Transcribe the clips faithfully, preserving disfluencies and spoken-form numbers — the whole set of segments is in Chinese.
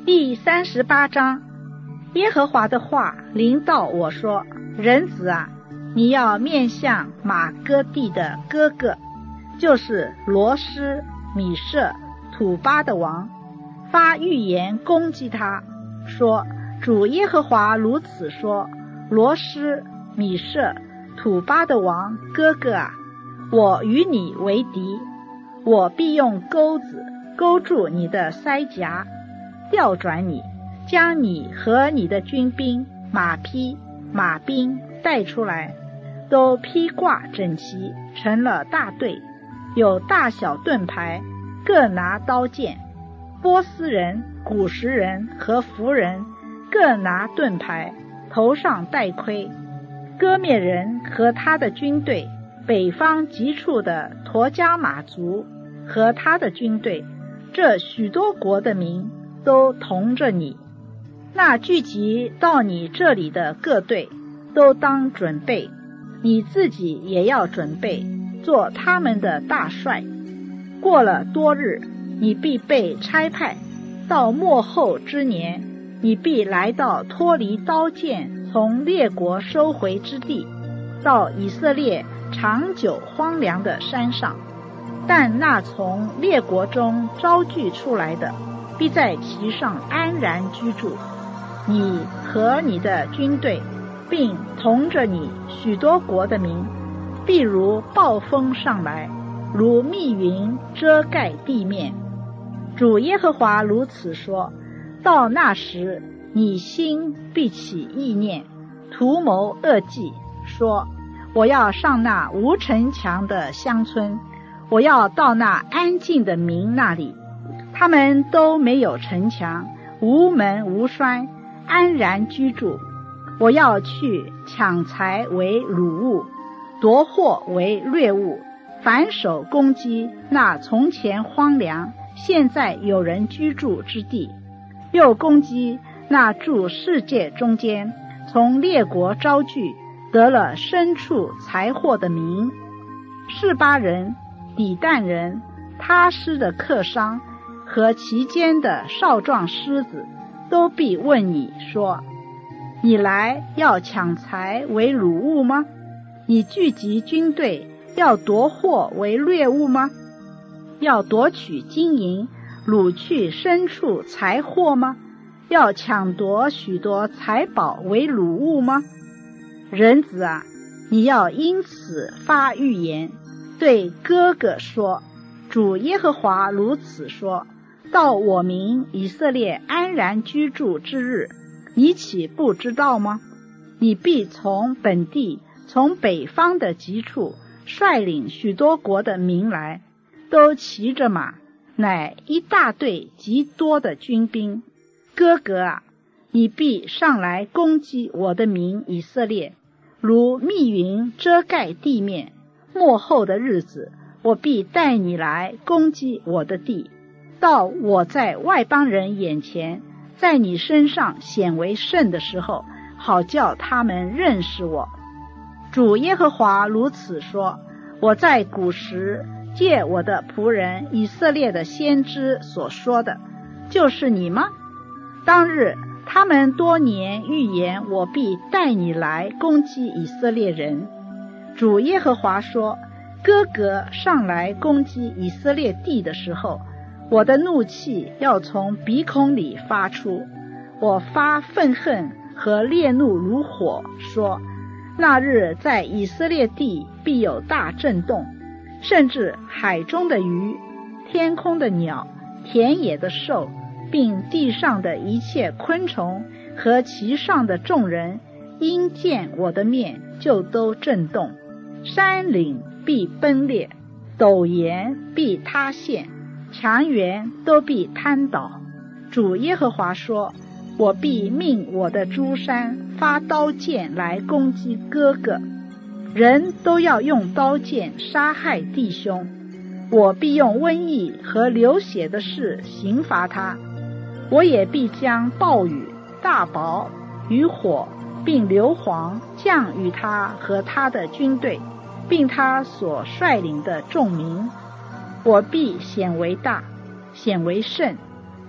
第三十八章，耶和华的话临到我说：人子啊，你要面向马哥地的哥哥，就是罗施、米舍、土巴的王，发预言攻击他，说：主耶和华如此说，罗施、米舍、土巴的王哥哥啊，我与你为敌，我必用钩子勾住你的腮颊，调转你，将你和你的军兵、马匹、马兵带出来，都披挂整齐，成了大队，有大小盾牌，各拿刀剑。波斯人、古时人和弗人各拿盾牌，头上戴盔。哥灭人和他的军队，北方极处的陀迦马族和他的军队，这许多国的民都同着你。那聚集到你这里的各队都当准备，你自己也要准备，做他们的大帅。过了多日，你必被差派，到末后之年，你必来到脱离刀剑从列国收回之地，到以色列长久荒凉的山上。但那从列国中招聚出来的，必在其上安然居住。你和你的军队，并同着你许多国的民，必如暴风上来，如密云遮盖地面。主耶和华如此说，到那时，你心必起意念，图谋恶计，说：我要上那无城墙的乡村，我要到那安静的民那里，他们都没有城墙，无门无栓，安然居住。我要去抢财为掳物，夺货为掠物，反手攻击那从前荒凉现在有人居住之地，又攻击那住世界中间从列国招聚得了牲畜财货的民。示巴人、底但人、他施的客商和其间的少壮狮子，都必问你说：你来要抢财为掳物吗？你聚集军队要夺货为掠物吗？要夺取金银，掳去牲畜财货吗？要抢夺许多财宝为掳物吗？人子啊，你要因此发预言，对哥哥说：主耶和华如此说，到我民以色列安然居住之日，你岂不知道吗？你必从本地，从北方的极处率领许多国的民来，都骑着马，乃一大队极多的军兵。哥哥啊，你必上来攻击我的民以色列，如密云遮盖地面。末后的日子，我必带你来攻击我的地，到我在外邦人眼前，在你身上显为圣的时候，好叫他们认识我。主耶和华如此说，我在古时借我的仆人以色列的先知所说的，就是你吗？当日他们多年预言，我必带你来攻击以色列人。主耶和华说，哥哥上来攻击以色列地的时候，我的怒气要从鼻孔里发出，我发愤恨和烈怒如火，说：那日在以色列地必有大震动，甚至海中的鱼、天空的鸟、田野的兽，并地上的一切昆虫和其上的众人，因见我的面就都震动。山岭必崩裂，陡岩必塌陷，墙垣都必瘫倒。主耶和华说，我必命我的诸山发刀剑来攻击哥哥，人都要用刀剑杀害弟兄，我必用瘟疫和流血的事刑罚他。我也必将暴雨、大雹、雨火并硫磺降与他和他的军队，并他所率领的众民。我必显为大，显为圣，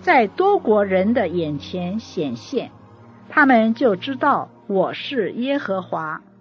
在多国人的眼前显现，他们就知道我是耶和华。